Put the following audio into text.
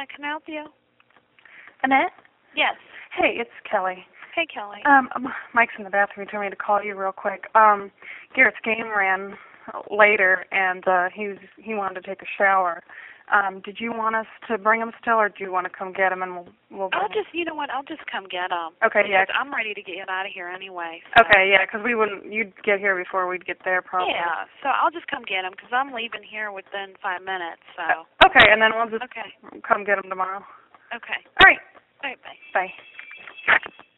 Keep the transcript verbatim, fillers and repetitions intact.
How can I help you? Annette? Yes. Hey, it's Kelly. Hey, Kelly. Um, um, Mike's in the bathroom. He told me to call you real quick. Um, Garrett's game ran later, and uh, he was, he wanted to take a shower. Um, did you want us to bring him still, or do you want to come get him and we'll we'll bring I'll him? just, you know what? I'll just come get him. Okay, yeah. I'm ready to get out of here anyway. So. Okay, yeah, 'cause we wouldn't. You'd get here before we'd get there, probably. Yeah. So I'll just come get him because I'm leaving here within five minutes. So. Uh, okay, and then we'll just Okay. come get him tomorrow. Okay. All right. All right. Bye. Bye.